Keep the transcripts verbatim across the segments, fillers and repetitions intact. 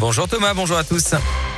Bonjour Thomas, bonjour à tous.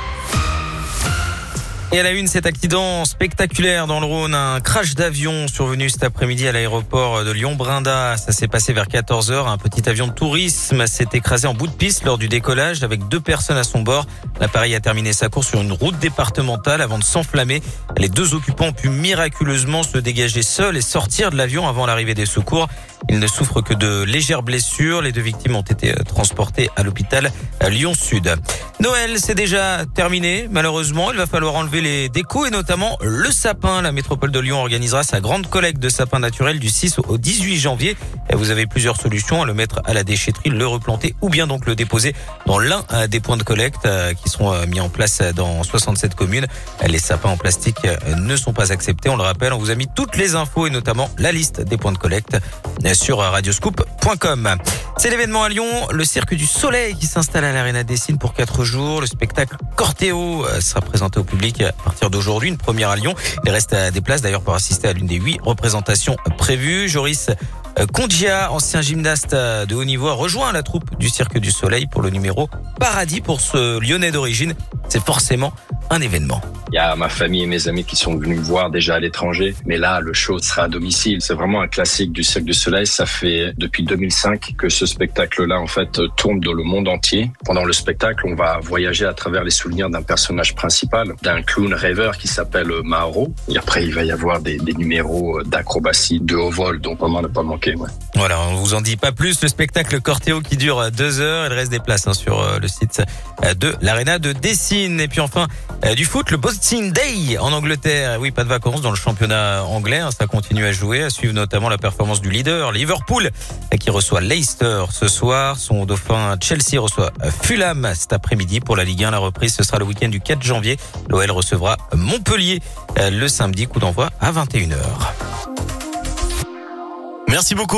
Et à la une, cet accident spectaculaire dans le Rhône, un crash d'avion survenu cet après-midi à l'aéroport de Lyon-Brinda. Ça s'est passé vers quatorze heures. Un petit avion de tourisme s'est écrasé en bout de piste lors du décollage avec deux personnes à son bord. L'appareil a terminé sa course sur une route départementale avant de s'enflammer. Les deux occupants ont pu miraculeusement se dégager seuls et sortir de l'avion avant l'arrivée des secours. Ils ne souffrent que de légères blessures. Les deux victimes ont été transportées à l'hôpital à Lyon-Sud. Noël, c'est déjà terminé. Malheureusement, il va falloir enlever les décos et notamment le sapin. La métropole de Lyon organisera sa grande collecte de sapins naturels du six au dix-huit janvier. Vous avez plusieurs solutions, le mettre à la déchetterie, le replanter ou bien donc le déposer dans l'un des points de collecte qui seront mis en place dans soixante-sept communes. Les sapins en plastique ne sont pas acceptés. On le rappelle, on vous a mis toutes les infos et notamment la liste des points de collecte sur radioscoop point com. C'est l'événement à Lyon, le Cirque du Soleil qui s'installe à l'Arena Dessine pour quatre jours. Le spectacle Cortéo sera présenté au public à partir d'aujourd'hui, une première à Lyon. Il reste des places d'ailleurs pour assister à l'une des huit représentations prévues. Joris Condia, ancien gymnaste de haut niveau, a rejoint la troupe du Cirque du Soleil pour le numéro Paradis. Pour ce Lyonnais d'origine, c'est forcément un événement. Il y a ma famille et mes amis qui sont venus me voir déjà à l'étranger. Mais là, le show sera à domicile. C'est vraiment un classique du Cirque du Soleil. Ça fait depuis deux mille cinq que ce spectacle-là, en fait, tourne dans le monde entier. Pendant le spectacle, on va voyager à travers les souvenirs d'un personnage principal, d'un clown rêveur qui s'appelle Mauro. Et après, il va y avoir des, des numéros d'acrobatie, de haut vol, donc vraiment ne pas manquer. Ouais. Voilà, on vous en dit pas plus. Le spectacle Cortéo qui dure deux heures. Il reste des places hein, sur le site de l'Arena de Dessine. Et puis enfin, du foot, le Boxing Day en Angleterre. Oui, pas de vacances dans le championnat anglais. Hein, ça continue à jouer, à suivre notamment la performance du leader Liverpool qui reçoit Leicester ce soir. Son dauphin Chelsea reçoit Fulham cet après-midi pour la Ligue un. La reprise, ce sera le week-end du quatre janvier. L'O L recevra Montpellier le samedi. Coup d'envoi à vingt et une heures. Merci beaucoup.